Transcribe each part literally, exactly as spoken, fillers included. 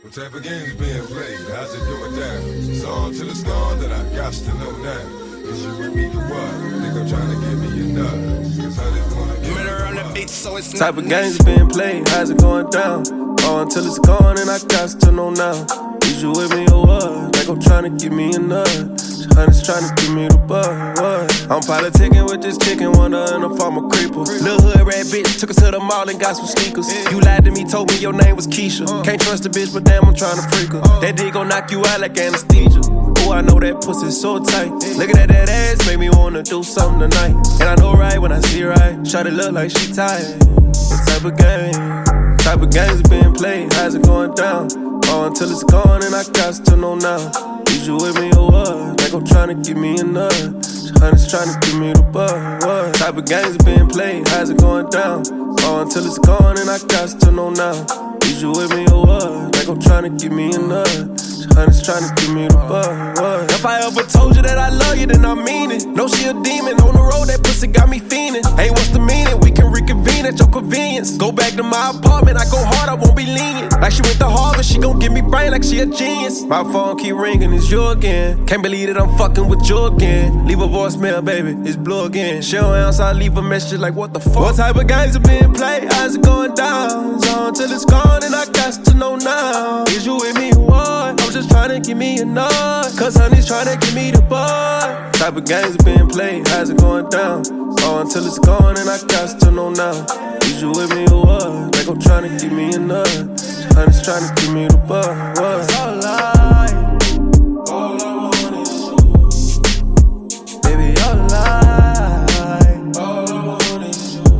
What type of games being played? How's it going down? It's all till it's gone that I got to know now. Is you with me or what? Think I'm trying to get me enough. Cause I just wanna get Murder on the beat, so it's type of games being played, how's it going down? Oh, until it's gone and I got to know now. Is you with me or what? Think I'm trying to get me enough. Honey's trying to give me the bug, what? I'm politicking with this chicken, wondering if I'm a creeper. Lil' hood rat bitch, took her to the mall and got some sneakers. You lied to me, told me your name was Keisha. Can't trust a bitch, but damn, I'm trying to freak her. That dick gon' knock you out like anesthesia. Ooh, I know that pussy's so tight. Looking at that ass, make me wanna do something tonight. And I know right when I see right, shawty look like she tired. What type of game? Type of games being played, how's it going down? Oh, until it's gone and I got to know now. Is you with me or what? Think I'm trying to give me enough. Honey's trying to give me the bug, what? Type of games being played, how's it going down? Oh, until it's gone and I got to know now. Is you with me or what? Think I'm trying to give me enough. Honey's trying to give me the bug, what? If I ever told you that I love you, then I mean it. No, she a demon, on the road, that pussy got me fiending. Hey, what's the meaning? We can reconvene at your convenience. Go back to my apartment, I go hard, I won't be lenient. Like she went to Harvard, she gon' give me brain like she a genius. My phone keep ringing, it's you again. Can't believe that I'm fucking with you again. Leave a voicemail, baby, it's blue again. She don't answer, I leave a message like what the fuck. What type of games are being played? How's it going down? So until it's gone and I got to know now. Is you with me or what? I'm just trying to give me a nut. Cause honey's trying to give me the bug. Type of games are being played, how's it going down? Oh, until it's gone and I got to know now. Is you with me or what? Think I'm trying to give me a nut. Honey's trying to give me the bug, what? It's all lie. All I want is you. Baby, all lie. All I want is you.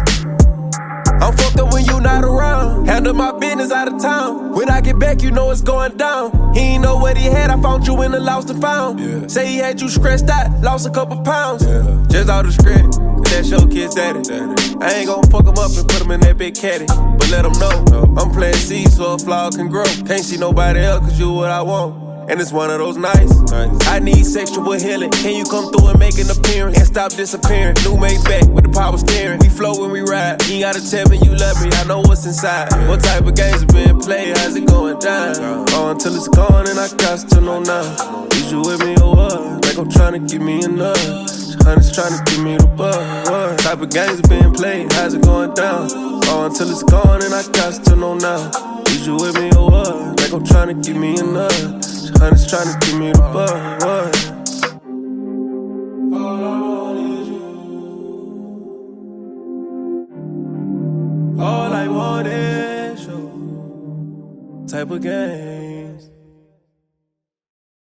I'm fucked up when you not around. Handle my business out of town. When I get back, you know it's going down. He ain't know what he had, I found you in the lost and found. Yeah. Say he had you stressed out, lost a couple pounds. Yeah. Just out the script, that's your kid's daddy. daddy. I ain't gon' fuck him up and put him in that big caddy. But let him know, no. I'm planting seeds so a flower can grow. Can't see nobody else cause you what I want. And it's one of those nights. Nice. I need sexual healing. Can you come through and make an appearance? And stop disappearing. New made back with the power steering. We flow when we ride. You ain't gotta tell me you love me. I know what's inside. Yeah. What type of games are being played? How's it going down? Yeah. Oh, until it's gone and I got to know now. Is you with me or what? Think I'm trying to give me enough. Honey's trying to give me the bug, what? Type of games are being played, how's it going down? Oh, until it's gone and I got to know now. Is you with me or what? Think I'm trying to give me enough. Honey's trying to give me the bug, what? All I want is you. All I want is you. Type of game.